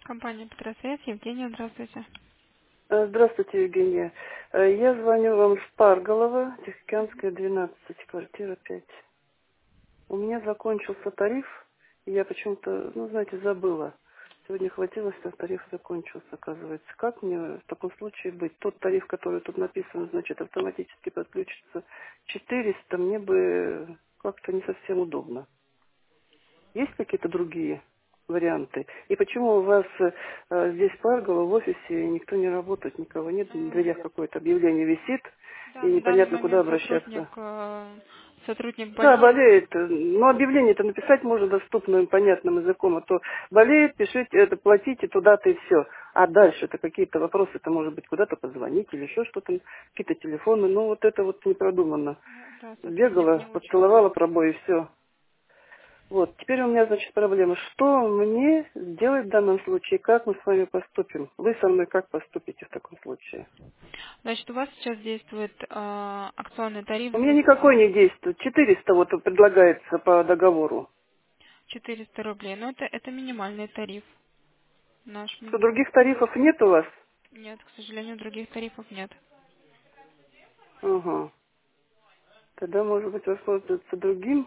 Компания Петросвет, Евгения, здравствуйте. Здравствуйте, Евгения. Я звоню вам с Парголова, Тихоокеанская, 12, квартира 5. У меня закончился тариф, и я почему-то, знаете, забыла. Сегодня хватило, что тариф закончился, оказывается. Как мне в таком случае быть? Тот тариф, который тут написан, значит, автоматически подключится 400, мне бы как-то не совсем удобно. Есть какие-то другие варианты? И почему у вас здесь в Парголо, в офисе, никто не работает, никого нет, на дверях какое-то объявление висит, Да, и на данный непонятно, куда момент обращаться? сотрудник Да, болеет. болеет. Но объявление-то написать можно доступным, понятным языком. А то болеет, пишите, это платите туда-то и все. А дальше-то какие-то вопросы-то, может быть, куда-то позвонить или еще что-то, какие-то телефоны. Ну, вот это вот не продумано. Ну, да, сотрудник Бегала, не участвует. поцеловала пробой и все. Вот, теперь у меня, значит, проблема. Что мне сделать в данном случае? Как мы с вами поступим? Вы со мной как поступите в таком случае? Значит, у вас сейчас действует акционный тариф У меня здесь никакой не действует. 400 вот предлагается по договору. 400 рублей. Но это минимальный тариф. Наш Что, других тарифов нет у вас? Нет, к сожалению, других тарифов нет. Ага. Тогда, может быть, воспользоваться другим,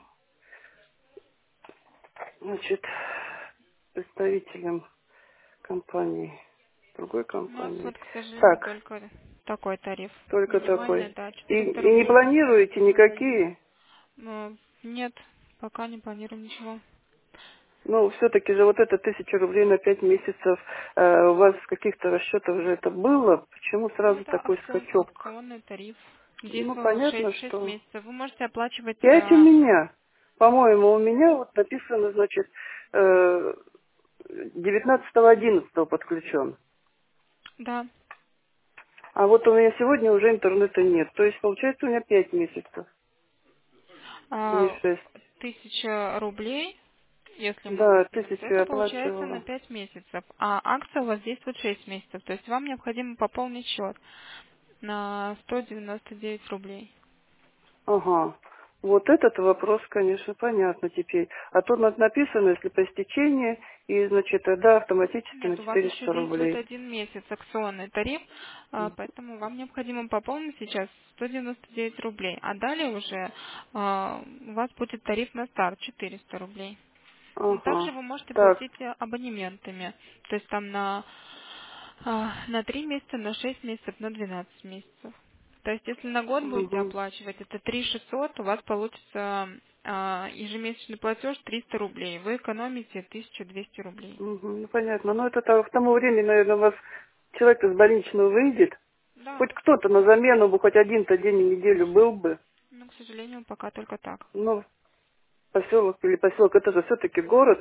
значит, представителем компании, другой У нас компании. вот, к сожалению, Так, только такой тариф. только Минимальный, такой. да, И, 400 и не рублей на планируете 100 рублей. никакие? Нет, пока не планируем ничего. Ну, все-таки же вот это 1000 рублей на 5 месяцев, у вас в каких-то расчетах уже это было? Почему Ну, сразу это такой скачок? акционный тариф. Ну, Действовал понятно, шесть что месяцев. Вы можете оплачивать... 5 у меня. По-моему, у меня вот написано, значит, 19.11 подключен. Да, А вот у меня сегодня уже интернета нет. То есть, получается, у меня 5 месяцев, не а, 6. 1000 рублей, если мы Да, выставим, то 1000 я это получается на оплачивала. 5 месяцев. А акция у вас действует 6 месяцев. То есть вам необходимо пополнить счет на 199 рублей. Ага. Вот этот вопрос, конечно, понятно теперь. А тут написано, если по истечении, и, значит, да, автоматически на Нет, у вас еще 400 действует рублей. 1 месяц акционный тариф, поэтому вам необходимо пополнить сейчас 199 рублей, а далее уже у вас будет тариф на старт 400 рублей. Также Ага. вы можете Так. платить абонементами, то есть там на 3 месяца, на 6 месяцев, на 12 месяцев. То есть если на год будете Угу. оплачивать, это 3600, у вас получится ежемесячный платеж 300 рублей. Вы экономите 1200 рублей. Угу. Ну, понятно. Но это к тому времени, наверное, у вас человек из больничного выйдет. Да, Хоть кто-то на замену бы, хоть один-то день в неделю был бы. но, к сожалению, пока только так. Ну, поселок или поселок, это же все-таки город,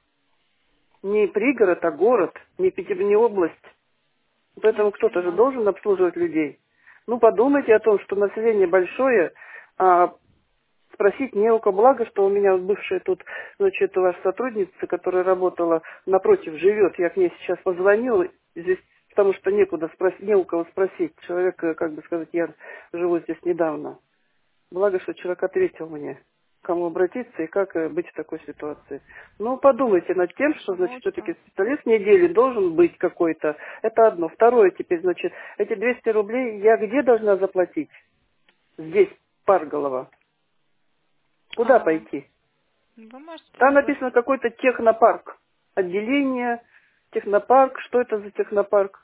не пригород, а город, не область. Я Поэтому кто-то же понимаю. должен обслуживать людей. Ну, подумайте о том, что население большое, а спросить не у кого. Благо, что у меня вот бывшая тут, значит, ваша сотрудница, которая работала напротив, живет. Я к ней сейчас позвонила, здесь, потому что некуда спросить, не у кого спросить. Человек, как бы сказать, я живу здесь недавно. Благо, что человек ответил мне, к кому обратиться и как быть в такой ситуации. Ну, подумайте над тем, что, Хорошо, мы значит, все-таки учтем. специалист недели должен быть какой-то. Это одно. Второе теперь, значит, эти 200 рублей я где должна заплатить? Здесь, Парголова. Куда А, пойти? Вы можете Там написано заплатить. какой-то технопарк. Отделение, технопарк. Что это за технопарк?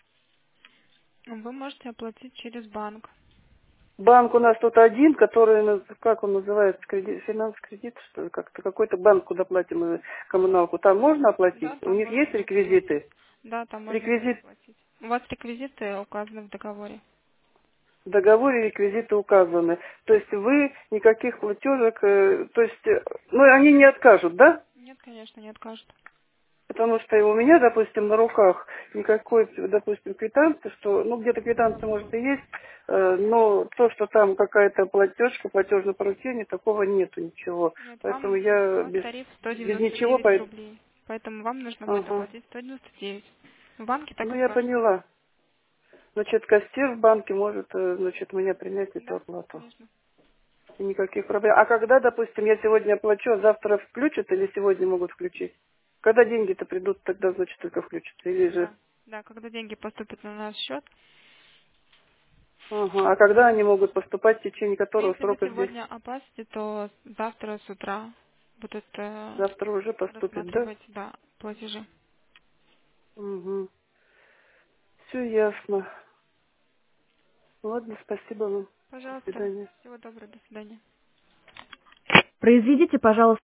Вы можете оплатить через банк. Банк у нас тут один, который, как он называется, финанс-кредит, что ли, как-то какой-то банк, куда платим мы коммуналку. Там можно оплатить? Да, У там них можно есть будет оплатить. реквизиты? Да, там можно будет Реквизит оплатить. У вас реквизиты указаны в договоре. в договоре, реквизиты указаны. То есть вы никаких платежек, то есть, ну, они не откажут, да? Нет, конечно, не откажут. Потому что и у меня, допустим, на руках никакой, допустим, квитанции, что, ну, где-то квитанция, может, и есть, но то, что там какая-то платежка, платежное поручение, такого нету ничего. Нет, Поэтому у я вас тариф без ничего, 199 рублей. Поэтому вам нужно будет ага. оплатить 199. В банке так Ну, и я скажут. поняла. Значит, кассир в банке может, значит, меня принять эту Да, оплату. конечно. И никаких проблем. А когда, допустим, я сегодня оплачу, а завтра включат или сегодня могут включить? Когда деньги-то придут, тогда, значит, только включится. Или же... Да. Да, когда деньги поступят на наш счет. Ага. А когда они могут поступать, в течение которого Если вы срока здесь? сегодня оплатите, то завтра с утра будут Завтра уже поступит, да? рассматривать, да, платежи. Угу. Все ясно. Ладно, спасибо вам. До Пожалуйста. свидания. Всего доброго. До свидания. Произведите, пожалуйста,